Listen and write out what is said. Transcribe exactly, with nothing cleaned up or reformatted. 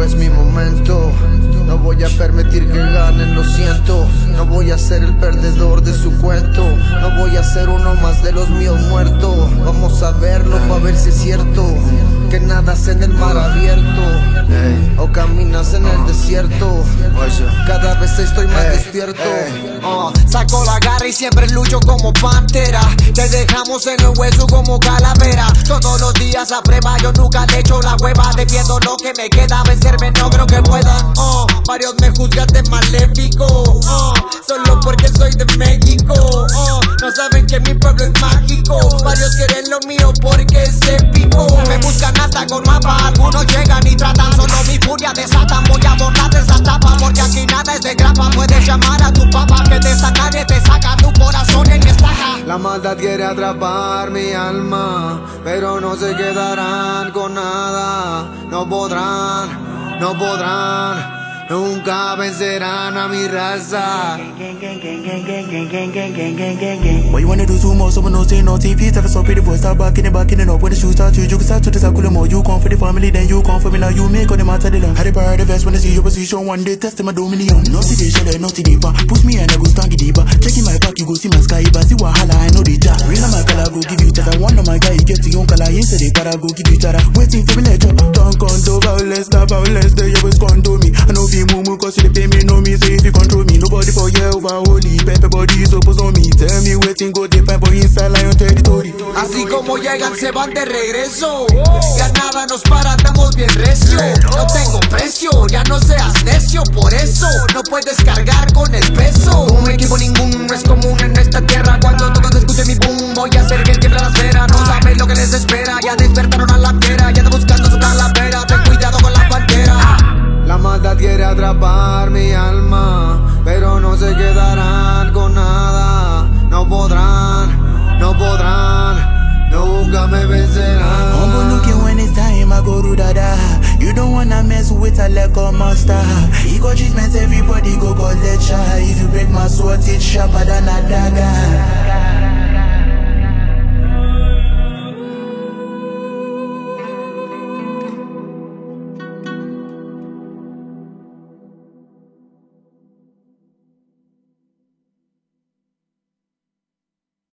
pero es mi momento. No voy a permitir que ganen, lo siento. No voy a ser el perdedor de su cuento. No voy a ser uno más de los míos muertos. Vamos a verlo para ver si es cierto que nadas en el mar abierto o caminas en el desierto. Cada vez estoy más despierto. Uh, saco la garra y siempre lucho como pantera. Te dejamos en el hueso como calavera. Todos los días a prueba, yo nunca le echo la hueva. Defiendo lo que me queda, vencerme no creo que puedan. uh, Varios me juzgan de maléfico, uh, solo porque soy de México. uh, No saben que mi pueblo es mágico. Varios quieren lo mío porque es épico. Me buscan hasta con mapa, algunos llegan y tratan. Solo mi furia desatan, voy a borrar esa tapa. Porque aquí nada es de grapa. Puedes llamar a tu papá que de esta calle te saca tu corazón en estaca. La maldad quiere atrapar mi alma, pero no se quedarán con nada. No podrán, no podrán. Nunca vencerán a mi raza. What you wanna do too much, someone no say no. T V never so pretty boy, start backing it, backing it up. When the shoes start to, you can start to the circle more. You come for the family, then you come for me. Now you make all the matter the long. Had the power the best when I see your position. One day testing my dominion. No see the shell, no see the bar. Push me and I go stand the deeper. Checking my back, you go see my sky. But see wahala, I know the jar. Real my color, go give you chat. I want my guy, you get to your color. Yesterday, but I go give you chat. Waiting for me later. Don't control violence, not violence. They always control me. I know be mumu, cause you pay me, know me. Say if you control me, nobody for you over holy. Pepper body is opposed on me. Tell me waiting, go define for inside lion territory. Así como llegan, se van de regreso. Ya nada nos para, estamos bien recio. No tengo precio, ya no seas necio. Por eso no puedes cargar con el peso. Un equipo ninguno es común en esta tierra. Cuando todos escuchen mi boom, voy a hacer que tiemble la esfera. No saben lo que les espera, ya despertaron a la fiera. Ya están buscando su calavera, ten cuidado con la pantera. La maldad quiere atrapar mi alma, pero no se quedarán con nada. No podrán, no podrán, nunca me vencerán. Humble looking when it's time, I go to dada. You don't wanna mess with a lekker monster. Ego treatment, everybody go collect shot. If you break my sword, it's sharper than a dagger.